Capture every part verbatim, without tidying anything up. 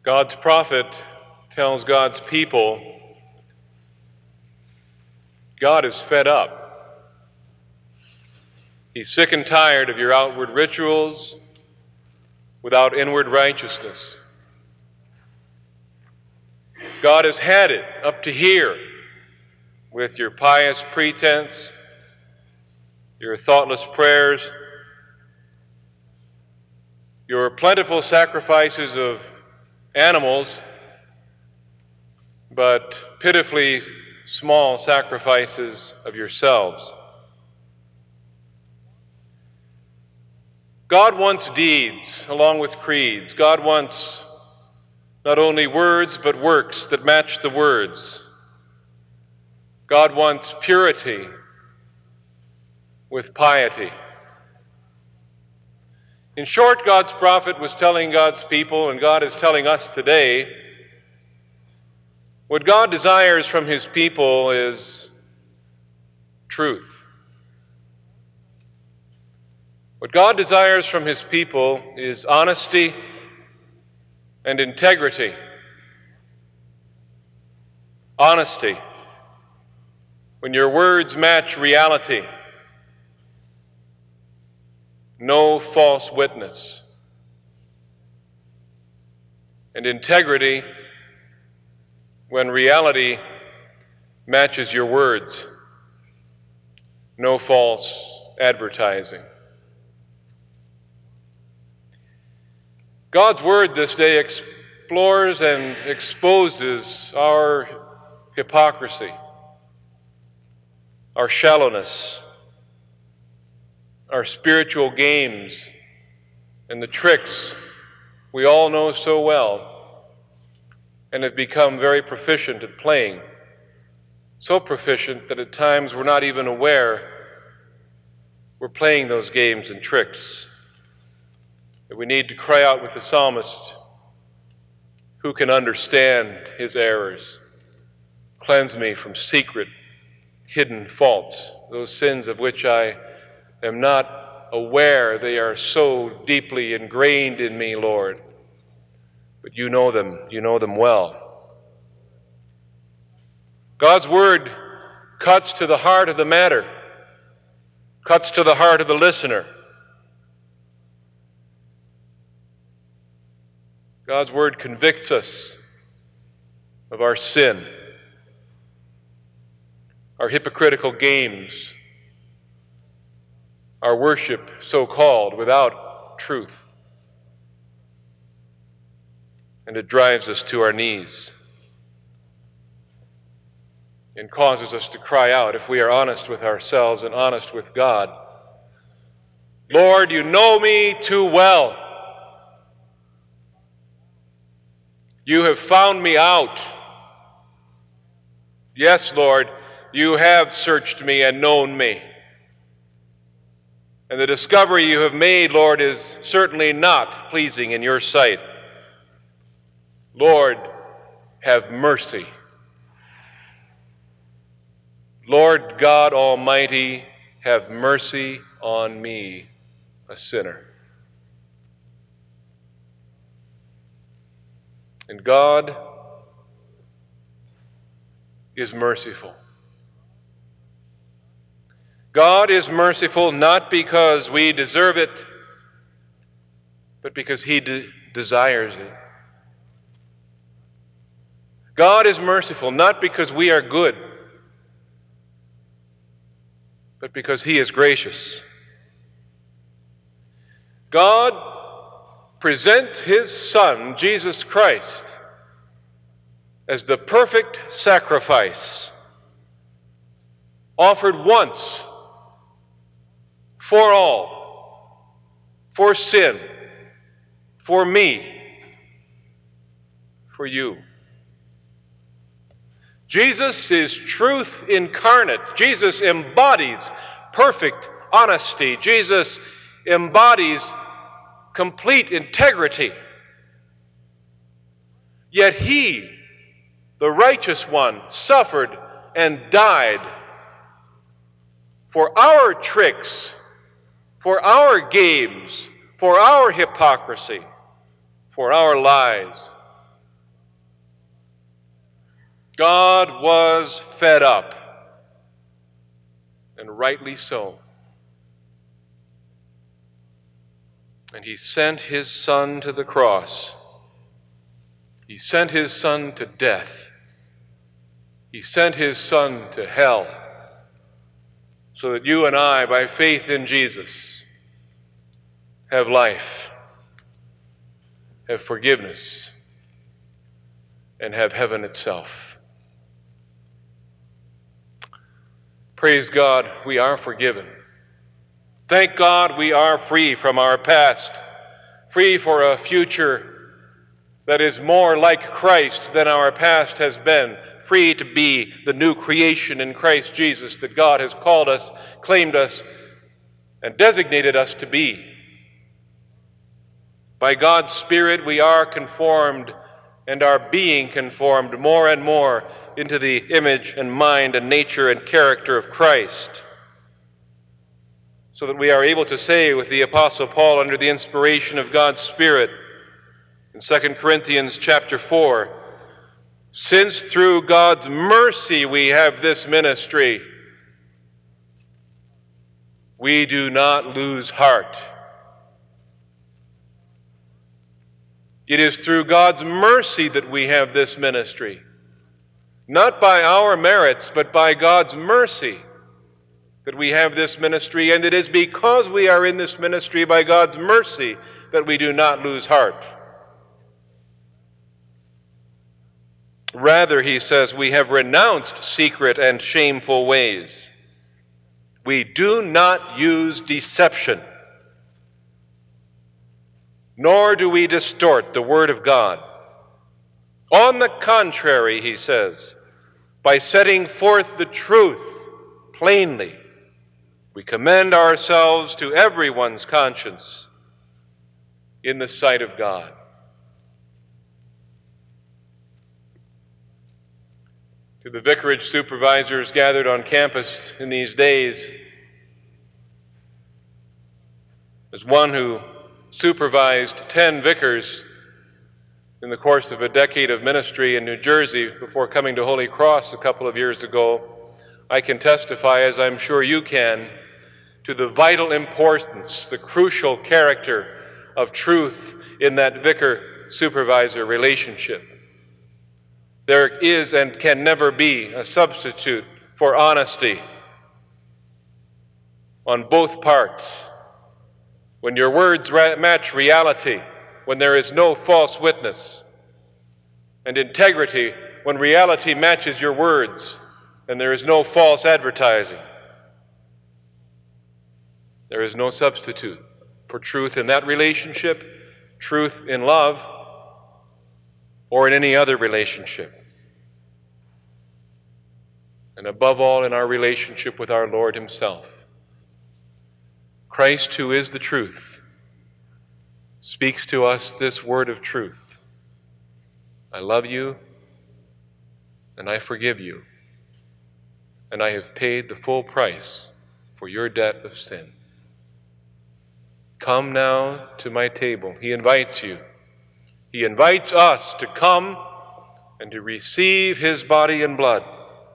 God's prophet tells God's people, God is fed up. He's sick and tired of your outward rituals without inward righteousness. God has had it up to here with your pious pretense, your thoughtless prayers, your plentiful sacrifices of animals, but pitifully small sacrifices of yourselves. God wants deeds along with creeds. God wants not only words, but works that match the words. God wants purity with piety. In short, God's prophet was telling God's people, and God is telling us today, what God desires from his people is truth. What God desires from his people is honesty and integrity. Honesty, when your words match reality. No false witness. And integrity, when reality matches your words. No false advertising. God's word this day explores and exposes our hypocrisy, our shallowness, our spiritual games, and the tricks we all know so well and have become very proficient at playing. So proficient that at times we're not even aware we're playing those games and tricks. That we need to cry out with the psalmist, who can understand his errors? Cleanse me from secret, hidden faults, those sins of which I am not aware. They are so deeply ingrained in me, Lord. But you know them, you know them well. God's word cuts to the heart of the matter, cuts to the heart of the listener. God's word convicts us of our sin, our hypocritical games, our worship so-called without truth. And it drives us to our knees and causes us to cry out, if we are honest with ourselves and honest with God, Lord, you know me too well. You have found me out. Yes, Lord, you have searched me and known me. And the discovery you have made, Lord, is certainly not pleasing in your sight. Lord, have mercy. Lord God Almighty, have mercy on me, a sinner. And God is merciful. God is merciful not because we deserve it, but because he de- desires it. God is merciful not because we are good, but because he is gracious. God presents his Son, Jesus Christ, as the perfect sacrifice, offered once for all, for sin, for me, for you. Jesus is truth incarnate. Jesus embodies perfect honesty. Jesus embodies complete integrity. Yet he, the righteous one, suffered and died for our tricks, for our games, for our hypocrisy, for our lies, God was fed up, and rightly so. And he sent his Son to the cross. He sent his Son to death. He sent his Son to hell, so that you and I, by faith in Jesus, have life, have forgiveness, and have heaven itself. Praise God, we are forgiven. Thank God we are free from our past, free for a future that is more like Christ than our past has been, free to be the new creation in Christ Jesus that God has called us, claimed us, and designated us to be. By God's Spirit, we are conformed and are being conformed more and more into the image and mind and nature and character of Christ, so that we are able to say with the Apostle Paul under the inspiration of God's Spirit in Second Corinthians chapter four, since through God's mercy we have this ministry, we do not lose heart. It is through God's mercy that we have this ministry, not by our merits, but by God's mercy that we have this ministry, and it is because we are in this ministry by God's mercy that we do not lose heart. Rather, he says, we have renounced secret and shameful ways. We do not use deception, nor do we distort the word of God. On the contrary, he says, by setting forth the truth plainly, we commend ourselves to everyone's conscience in the sight of God. To the vicarage supervisors gathered on campus in these days, as one who supervised ten vicars in the course of a decade of ministry in New Jersey before coming to Holy Cross a couple of years ago, I can testify, as I'm sure you can, to the vital importance, the crucial character of truth in that vicar-supervisor relationship. There is and can never be a substitute for honesty on both parts. When your words match reality, when there is no false witness, and integrity when reality matches your words and there is no false advertising. There is no substitute for truth in that relationship, truth in love, or in any other relationship. And above all, in our relationship with our Lord himself. Christ, who is the truth, speaks to us this word of truth. I love you, and I forgive you, and I have paid the full price for your debt of sin. Come now to my table. He invites you. He invites us to come and to receive his body and blood,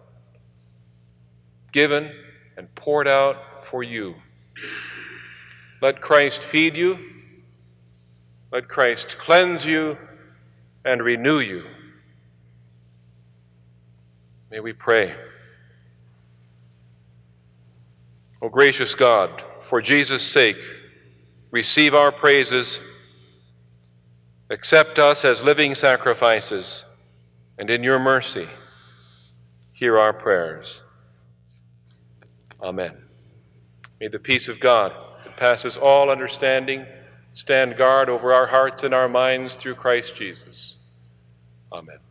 given and poured out for you. Let Christ feed you. Let Christ cleanse you and renew you. May we pray. O gracious God, for Jesus' sake, receive our praises, accept us as living sacrifices, and in your mercy, hear our prayers. Amen. May the peace of God that passes all understanding stand guard over our hearts and our minds through Christ Jesus. Amen.